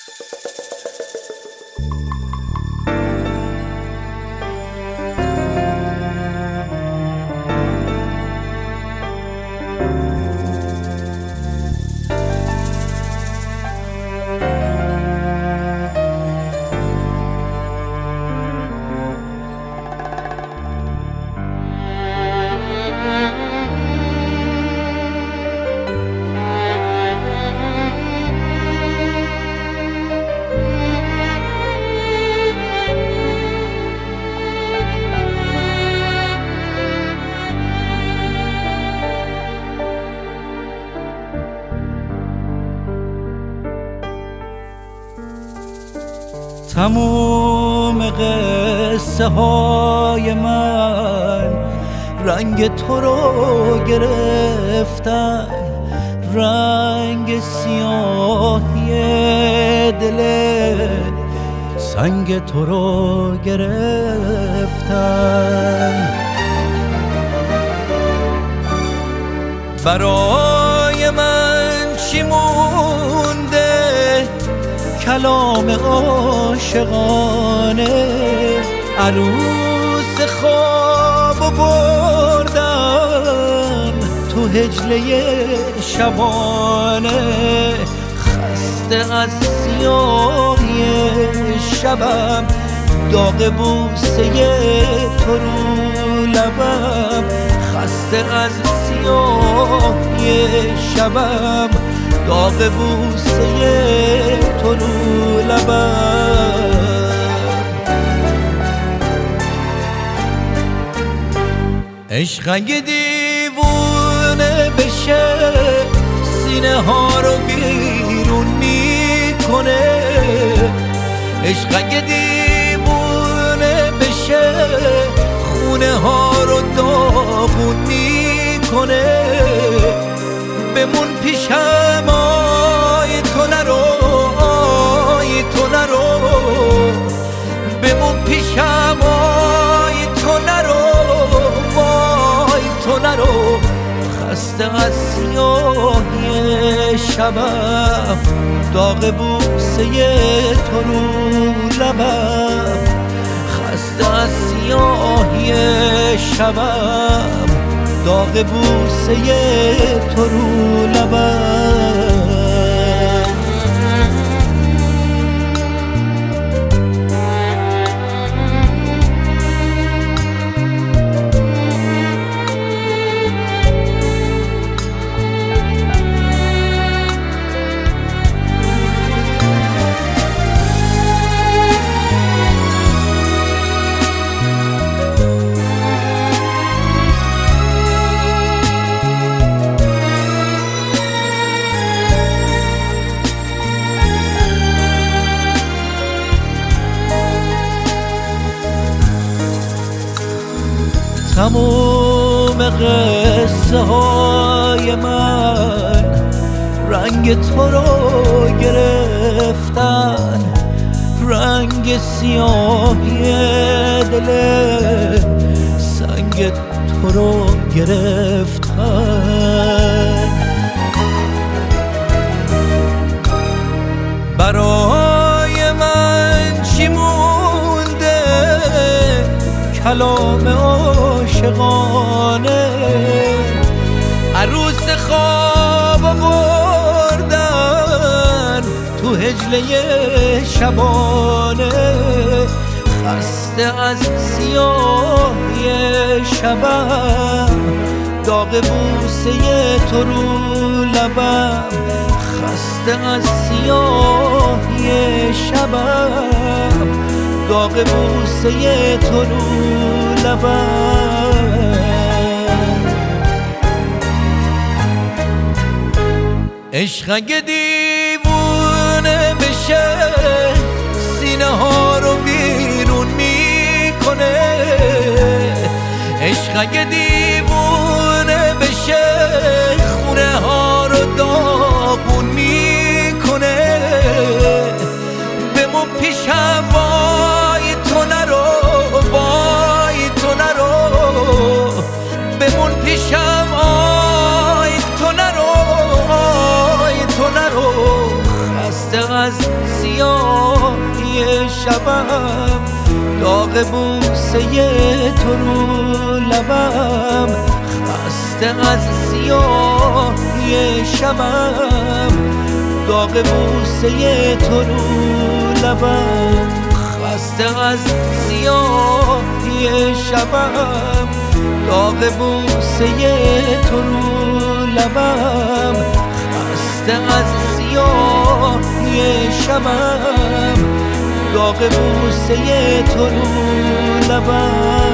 تموم قصه های من رنگ تو رو گرفتن، رنگ سیاهی دل سنگ تو رو گرفتن. برای من چی مونده کلام عاشقانه، عروس خواب بردم تو هجله شبانه. خسته از سیاهی شبم، داغ بوسه تو رو لبم. خسته از سیاهی شبم، داغ بوسه تو رو لبم. عشق اگه دیوونه بشه سینه ها رو بیرون میکنه. عشق اگه دیوونه بشه خونه ها رو داغون میکنه. بمون پیشم آی تو نرو، آی تو نرو. بمون پیشم آی تو نرو، وای تو نرو. خسته از سیاهی شبم، داغ بوسه تو رو لبم. خسته از سیاهی شبم، داغ بوسه تو رو لبم. تموم قصه های من رنگ تو رو گرفتن، رنگ سیاهی دل سنگ تو رو گرفتن. برای من چی مونده کلام عاشقانه، عروس خواب بردن تو هجله شبانه. خسته از سیاهی شبم، داغ بوسه تو رو لبم. خسته از سیاهی شبم، داغ بوسه تو رو لبم. عشق اگه دیوونه بشه سینه ها رو بیرون میکنه. عشق اگه دیوونه بشه خونه ها رو داغون میکنه. بمون پیشم وای تو نرو، وای تو نرو. بمون پیشم آی تو نرو، آی تو نرو. خسته از سیاهی شبم، داغ بوسه تو رو لبم، خسته از سیاهی شبم، داغ بوسه تو رو لبم، خسته از سیاهی شبم، داغ بوسه تو رو لبم، خسته از سیاهی شبم، داغ بوسه تو رو لبم.